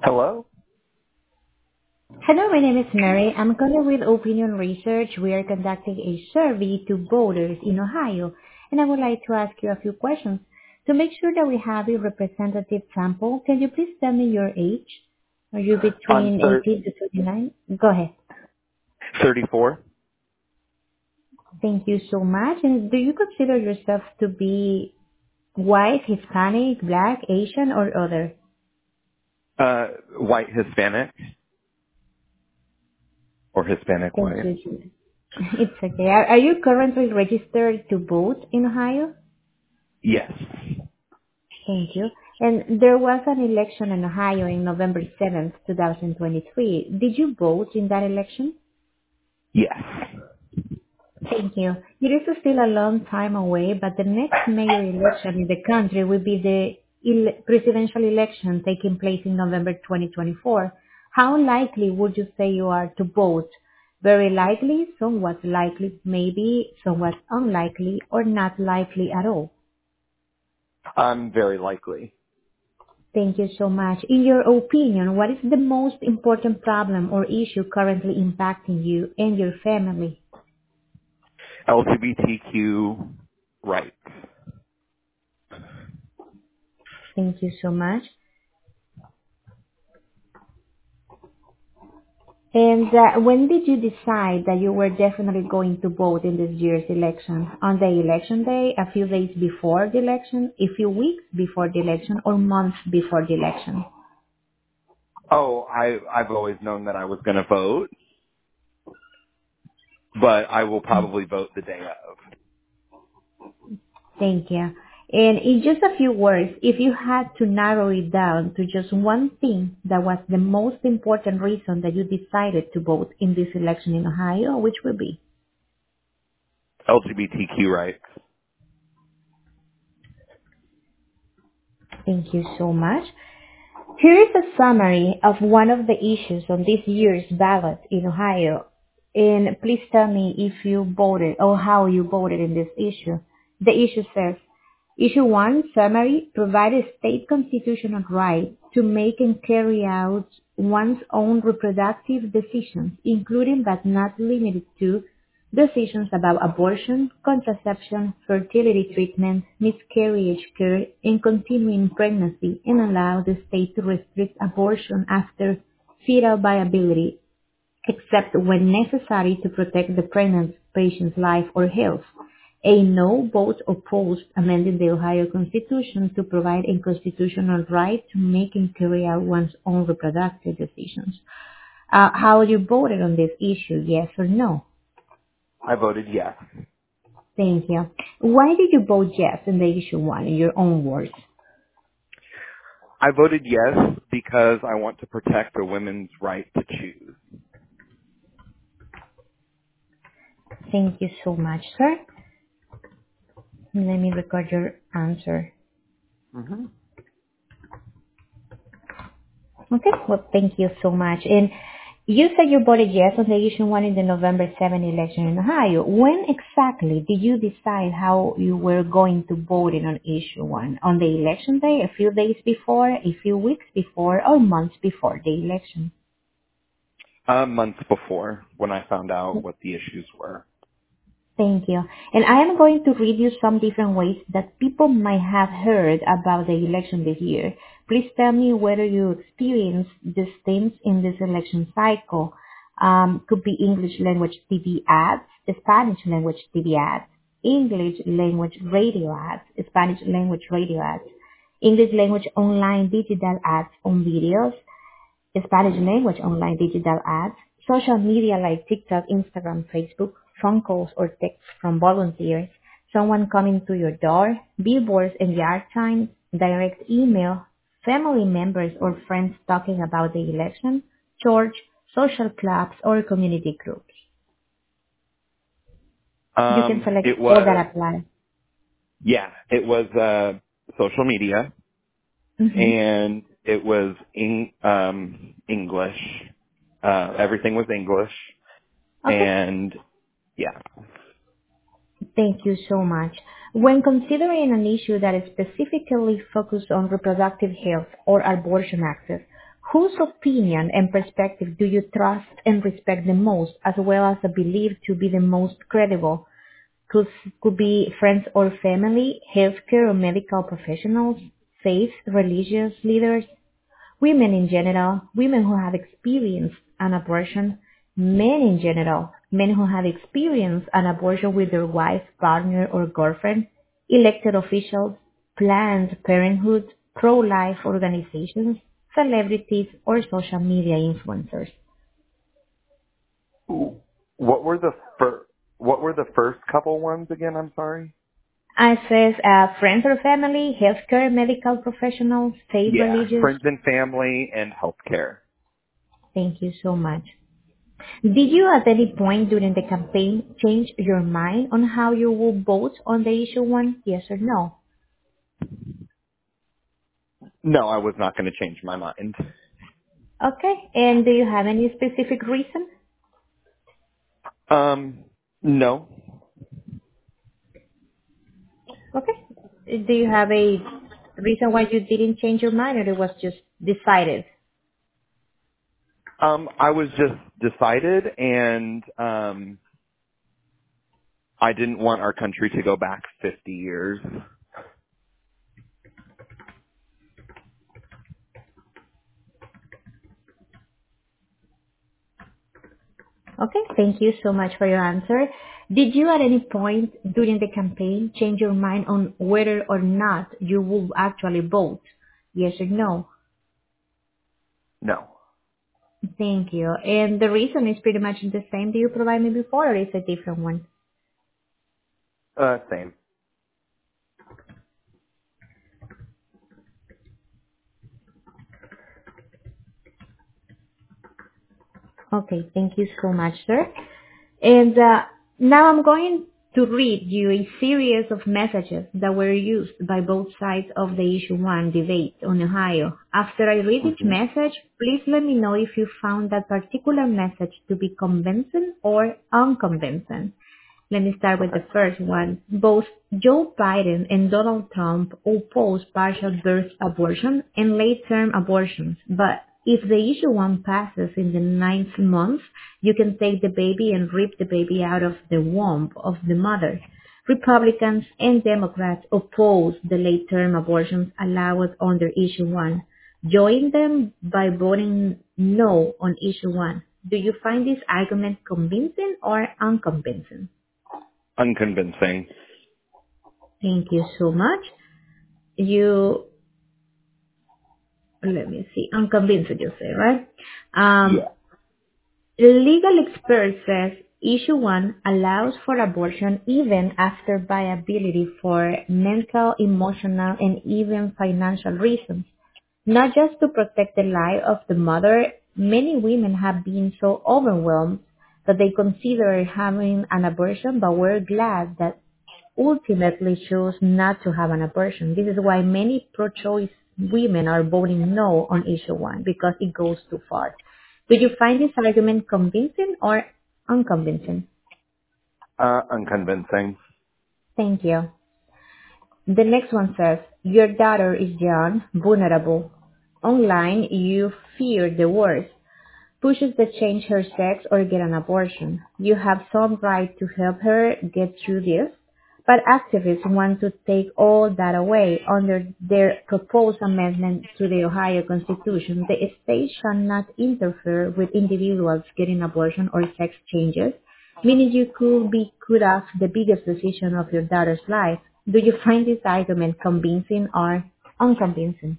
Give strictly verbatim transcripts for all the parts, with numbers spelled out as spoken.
Hello? Hello, my name is Mary. I'm calling with Opinion Research. We are conducting a survey to voters in Ohio, and I would like to ask you a few questions. To make sure that we have a representative sample, can you please tell me your age? Are you I'm between thir- eighteen to thirty-nine? Go ahead. thirty-four. Thank you so much. And do you consider yourself to be white, Hispanic, black, Asian, or other? Uh, white Hispanic or Hispanic Thank white. you. It's okay. Are, are you currently registered to vote in Ohio? Yes. Thank you. And there was an election in Ohio in November seventh, twenty twenty-three. Did you vote in that election? Yes. Thank you. It is still a long time away, but the next major election in the country will be the ele- presidential election taking place in November twenty twenty-four. How likely would you say you are to vote? Very likely, somewhat likely, maybe somewhat unlikely, or not likely at all? I'm very likely. Thank you so much. In your opinion, what is the most important problem or issue currently impacting you and your family? L G B T Q rights. Thank you so much. And uh, when did you decide that you were definitely going to vote in this year's election? On the election day, a few days before the election, a few weeks before the election, or months before the election? Oh, I, I've always known that I was going to vote, but I will probably vote the day of. Thank you. And in just a few words, if you had to narrow it down to just one thing that was the most important reason that you decided to vote in this election in Ohio, which would be? L G B T Q rights. Thank you so much. Here is a summary of one of the issues on this year's ballot in Ohio. And please tell me if you voted or how you voted in this issue. The issue says, Issue one, summary, provide a state constitutional right to make and carry out one's own reproductive decisions, including but not limited to decisions about abortion, contraception, fertility treatment, miscarriage care, and continuing pregnancy, and allow the state to restrict abortion after fetal viability, except when necessary to protect the pregnant patient's life or health. A no vote opposed amending the Ohio Constitution to provide a constitutional right to make and carry out one's own reproductive decisions. Uh, how you voted on this issue, yes or no? I voted yes. Thank you. Why did you vote yes in the issue one, in your own words? I voted yes because I want to protect a woman's right to choose. Thank you so much, sir. Let me record your answer. hmm Okay, well, thank you so much. And you said you voted yes on the issue one in the November seventh election in Ohio. When exactly did you decide how you were going to vote in on issue one? On the election day, a few days before, a few weeks before, or months before the election? Uh, months before when I found out what the issues were. Thank you. And I am going to read you some different ways that people might have heard about the election this year. Please tell me whether you experienced these things in this election cycle. Um, could be English language T V ads, Spanish language T V ads, English language radio ads, Spanish language radio ads, English language online digital ads on videos, Spanish language online digital ads, social media like TikTok, Instagram, Facebook, phone calls or texts from volunteers, someone coming to your door, billboards and yard signs, direct email, family members or friends talking about the election, church, social clubs or community groups. You can Um, select it all that was, apply. yeah, it was uh, social media. Mm-hmm. and it was in, um, English. Uh, everything was English, Okay. and yeah. Thank you so much. When considering an issue that is specifically focused on reproductive health or abortion access, Whose opinion and perspective do you trust and respect the most, as well as believe to be the most credible? Could, could be friends or family, healthcare or medical professionals, faith, religious leaders, women in general, women who have experienced an abortion, men in general, men who have experienced an abortion with their wife, partner, or girlfriend, elected officials, Planned Parenthood, pro-life organizations, celebrities, or social media influencers. What were the fir- What were the first couple ones again? I'm sorry. I says uh, friends or family, healthcare, medical professionals, faith, Yeah, religious. friends and family and healthcare. Thank you so much. Did you at any point during the campaign change your mind on how you will vote on the issue one? Yes or no? No, I was not going to change my mind. Okay. And do you have any specific reason? Um, no. Okay. Do you have a reason why you didn't change your mind, or it was just decided? Um, I was just decided, and um, I didn't want our country to go back fifty years. Okay. Thank you so much for your answer. Did you at any point during the campaign change your mind on whether or not you will actually vote? Yes or no? No. Thank you. And the reason is pretty much the same that you provided me before, or is a different one? Uh, same. Okay, thank you so much, sir. And uh, now I'm going to read you a series of messages that were used by both sides of the issue one debate on Ohio. After I read each hmm message, please let me know if you found that particular message to be convincing or unconvincing. Let me start with Okay. the first one. Both Joe Biden and Donald Trump oppose partial birth abortion and late-term abortions, but if the issue one passes in the ninth month, you can take the baby and rip the baby out of the womb of the mother. Republicans and Democrats oppose the late-term abortions allowed under issue one. Join them by voting no on issue one. Do you find this argument convincing or unconvincing? Unconvincing. Thank you so much. You, let me see, unconvinced you say, right? Um, Yeah. legal expert says issue one allows for abortion even after viability for mental, emotional, and even financial reasons. Not just to protect the life of the mother, many women have been so overwhelmed that they consider having an abortion, but we're glad that ultimately chose not to have an abortion. This is why many pro-choice women are voting no on issue one, because it goes too far. Do you find this argument convincing or unconvincing? Uh, unconvincing. Thank you. The next one says, your daughter is young, vulnerable. Online, you fear the worst. Pushes to change her sex or get an abortion. You have some right to help her get through this, but activists want to take all that away under their proposed amendment to the Ohio Constitution. The state shall not interfere with individuals getting abortion or sex changes, meaning you could be cut off the biggest decision of your daughter's life. Do you find this argument convincing or unconvincing?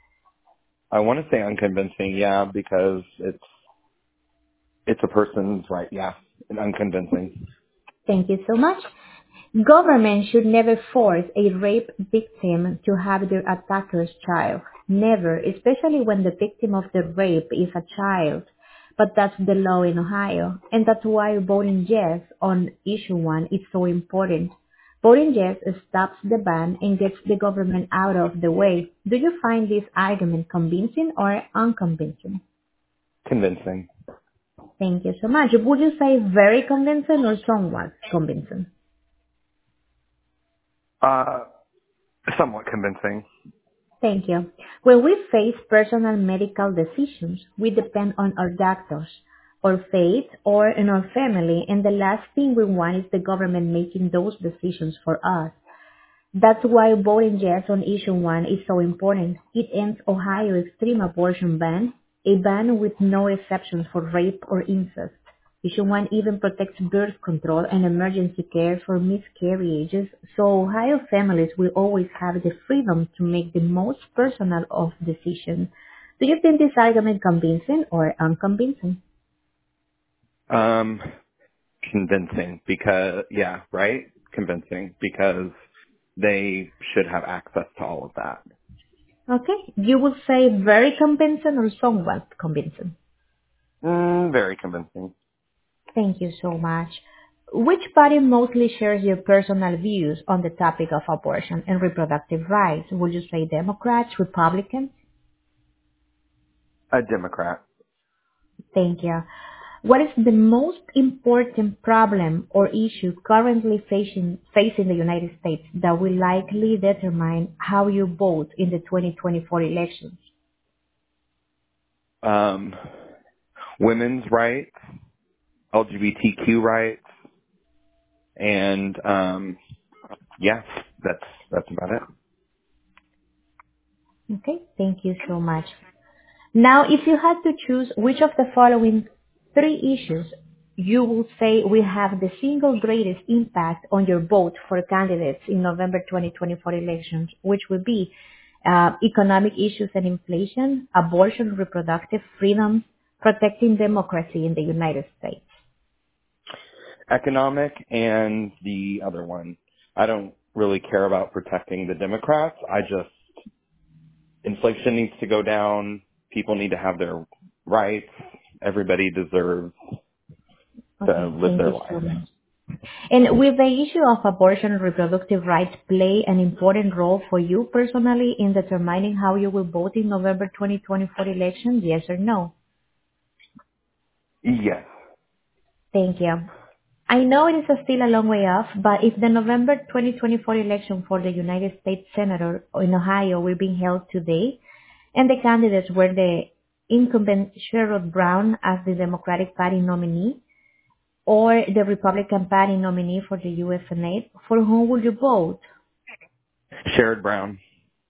I want to say unconvincing, yeah, because it's it's a person's right, yeah, and unconvincing. Thank you so much. Government should never force a rape victim to have their attacker's child. Never, especially when the victim of the rape is a child. But that's the law in Ohio, and that's why voting yes on issue one is so important. Voting yes stops the ban and gets the government out of the way. Do you find this argument convincing or unconvincing? Convincing. Thank you so much. Would you say very convincing or somewhat convincing? Uh, somewhat convincing. Thank you. When we face personal medical decisions, we depend on our doctors, our faith, or in our family, and the last thing we want is the government making those decisions for us. That's why voting yes on issue one is so important. It ends Ohio's extreme abortion ban, a ban with no exceptions for rape or incest. Issue one even protects birth control and emergency care for miscarriages, so Ohio families will always have the freedom to make the most personal of decisions. Do you think this argument convincing or unconvincing? Um, convincing because, yeah, right? Convincing because they should have access to all of that. Okay, you would say very convincing or somewhat convincing? Mm, very convincing. Thank you so much. Which party mostly shares your personal views on the topic of abortion and reproductive rights? Would you say Democrats, Republicans? A Democrat. Thank you. What is the most important problem or issue currently facing, facing the United States that will likely determine how you vote in the twenty twenty-four elections? Um, women's rights, L G B T Q rights, and um, yeah, that's that's about it. Okay, thank you so much. Now, if you had to choose which of the following three issues you would say will have the single greatest impact on your vote for candidates in November twenty twenty-four elections, which would be uh, economic issues and inflation, abortion, reproductive freedom, protecting democracy in the United States. Economic and the other one. I don't really care about protecting the Democrats. I just, inflation needs to go down. People need to have their rights. Everybody deserves to Okay, live thank their you so life. much. And will the issue of abortion and reproductive rights play an important role for you personally in determining how you will vote in November twenty twenty-four election, yes or no? Yes. Thank you. I know it is still a long way off, but if the November twenty twenty-four election for the United States Senator in Ohio will be held today, and the candidates were the incumbent Sherrod Brown as the Democratic Party nominee, or the Republican Party nominee for the U S Senate, for whom would you vote? Sherrod Brown.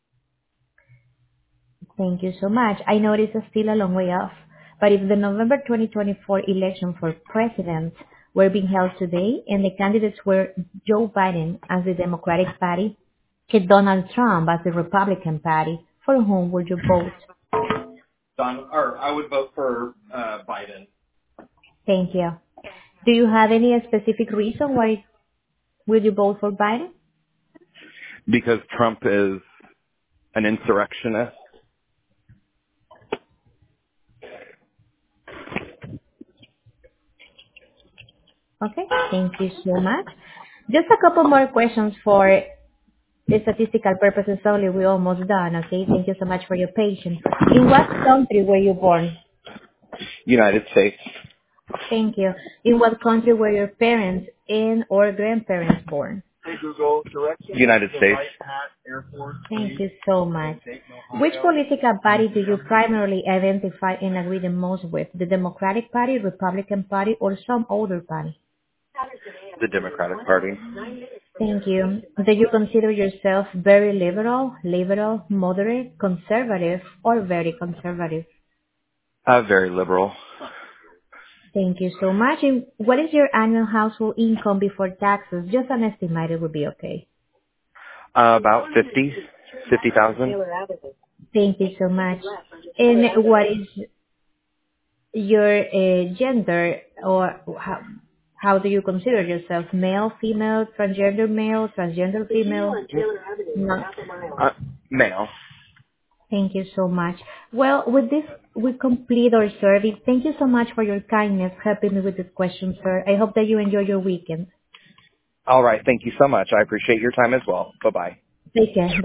Thank you so much. I know it is still a long way off, but if the November twenty twenty-four election for president were being held today and the candidates were Joe Biden as the Democratic Party and Donald Trump as the Republican Party, for whom would you vote? Don, or I would vote for uh, Biden. Thank you. Do you have any specific reason why would you vote for Biden? Because Trump is an insurrectionist. Okay, thank you so much. Just a couple more questions for the statistical purposes only. We're almost done, okay? Thank you so much for your patience. In what country were you born? United States. Thank you. In what country were your parents and or grandparents born? United States. Thank you so much. Which political party do you primarily identify and agree the most with? The Democratic Party, Republican Party, or some other party? The Democratic Party. Thank you. Do you consider yourself very liberal, liberal, moderate, conservative, or very conservative? Uh, very liberal. Thank you so much. And what is your annual household income before taxes? Just an estimate would be okay. Uh, about fifty, fifty thousand. Thank you so much. And what is your uh, gender, or how, how do you consider yourself? Male, female, transgender male, transgender female? No. Uh, male. Thank you so much. Well, with this, we complete our survey. Thank you so much for your kindness helping me with this question, sir. I hope that you enjoy your weekend. All right. Thank you so much. I appreciate your time as well. Bye-bye. Take care.